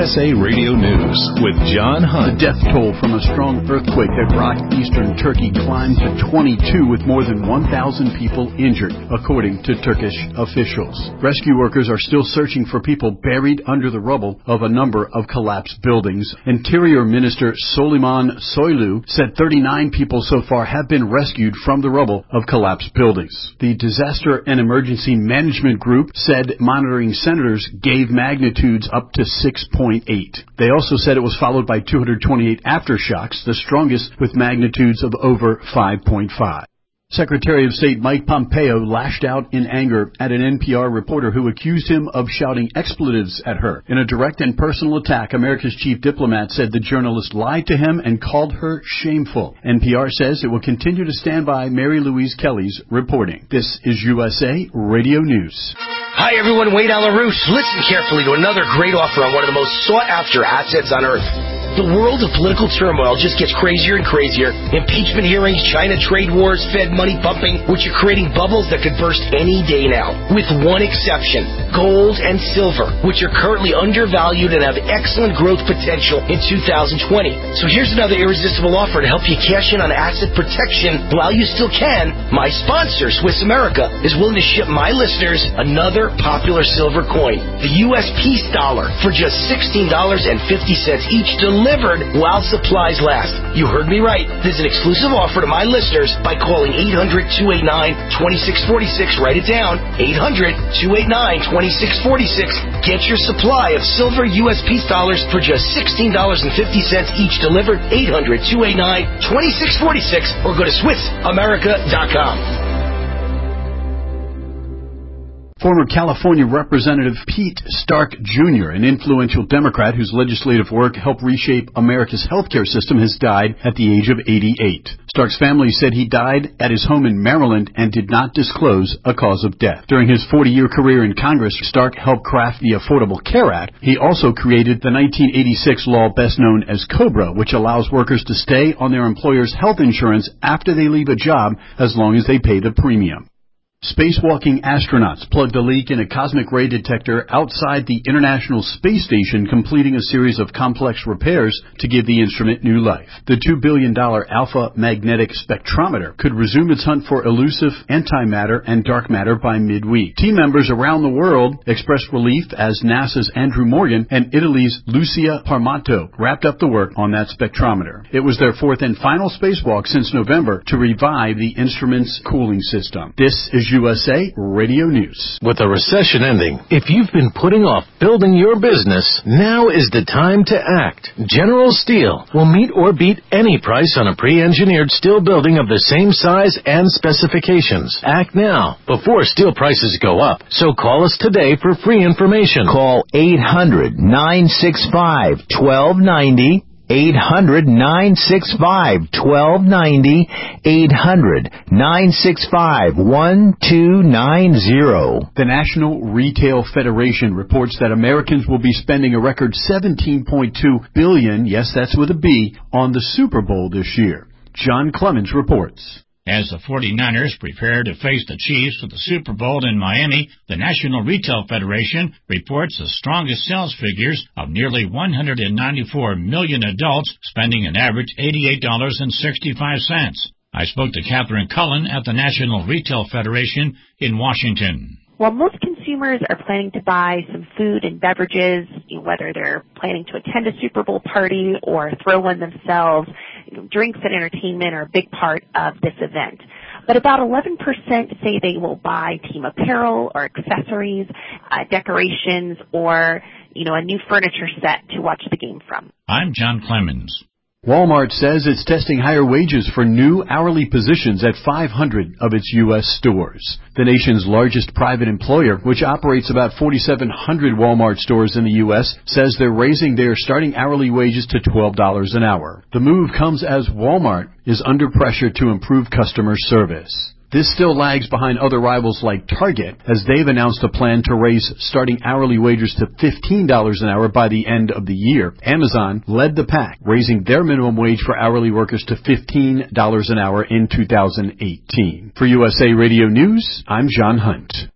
USA Radio News with John Hunt. The death toll from a strong earthquake that rocked eastern Turkey climbed to 22 with more than 1,000 people injured, according to Turkish officials. Rescue workers are still searching for people buried under the rubble of a number of collapsed buildings. Interior Minister Süleyman Soylu said 39 people so far have been rescued from the rubble of collapsed buildings. The Disaster and Emergency Management Group said monitoring centers gave magnitudes up to 6.8. They also said it was followed by 228 aftershocks, the strongest with magnitudes of over 5.5. Secretary of State Mike Pompeo lashed out in anger at an NPR reporter who accused him of shouting expletives at her. In a direct and personal attack, America's chief diplomat said the journalist lied to him and called her shameful. NPR says it will continue to stand by Mary Louise Kelly's reporting. This is USA Radio News. Hi, everyone. Wade Alarouche. Listen carefully to another great offer on one of the most sought-after assets on Earth. The world of political turmoil just gets crazier and crazier. Impeachment hearings, China trade wars, Fed money pumping, which are creating bubbles that could burst any day now. With one exception, gold and silver, which are currently undervalued and have excellent growth potential in 2020. So here's another irresistible offer to help you cash in on asset protection while you still can. My sponsor, Swiss America, is willing to ship my listeners another popular silver coin, the U.S. Peace Dollar, for just $16.50 each, delivered while supplies last. You heard me right. This is an exclusive offer to my listeners by calling 800-289-2646. Write it down, 800-289-2646. Get your supply of silver U.S. Peace Dollars for just $16.50 each, delivered, 800-289-2646, or go to SwissAmerica.com. Former California Representative Pete Stark Jr., an influential Democrat whose legislative work helped reshape America's healthcare system, has died at the age of 88. Stark's family said he died at his home in Maryland and did not disclose a cause of death. During his 40-year career in Congress, Stark helped craft the Affordable Care Act. He also created the 1986 law best known as COBRA, which allows workers to stay on their employer's health insurance after they leave a job as long as they pay the premium. Spacewalking astronauts plugged a leak in a cosmic ray detector outside the International Space Station, completing a series of complex repairs to give the instrument new life. The $2 billion Alpha Magnetic Spectrometer could resume its hunt for elusive antimatter and dark matter by midweek. Team members around the world expressed relief as NASA's Andrew Morgan and Italy's Lucia Parmato wrapped up the work on that spectrometer. It was their fourth and final spacewalk since November to revive the instrument's cooling system. This is USA Radio News. With the recession ending, if you've been putting off building your business, now is the time to act. General Steel will meet or beat any price on a pre-engineered steel building of the same size and specifications. Act now, before steel prices go up. So call us today for free information. Call 800-965-1290. 800-965-1290, 800-965-1290. The National Retail Federation reports that Americans will be spending a record $17.2 billion, yes, that's with a B, on the Super Bowl this year. John Clemens reports. As the 49ers prepare to face the Chiefs for the Super Bowl in Miami, the National Retail Federation reports the strongest sales figures of nearly 194 million adults spending an average $88.65. I spoke to Catherine Cullen at the National Retail Federation in Washington. While most consumers are planning to buy some food and beverages, whether they're planning to attend a Super Bowl party or throw one themselves, drinks and entertainment are a big part of this event. But about 11% say they will buy team apparel or accessories, decorations, or, a new furniture set to watch the game from. I'm John Clemens. Walmart says it's testing higher wages for new hourly positions at 500 of its U.S. stores. The nation's largest private employer, which operates about 4,700 Walmart stores in the U.S., says they're raising their starting hourly wages to $12 an hour. The move comes as Walmart is under pressure to improve customer service. This still lags behind other rivals like Target, as they've announced a plan to raise starting hourly wages to $15 an hour by the end of the year. Amazon led the pack, raising their minimum wage for hourly workers to $15 an hour in 2018. For USA Radio News, I'm John Hunt.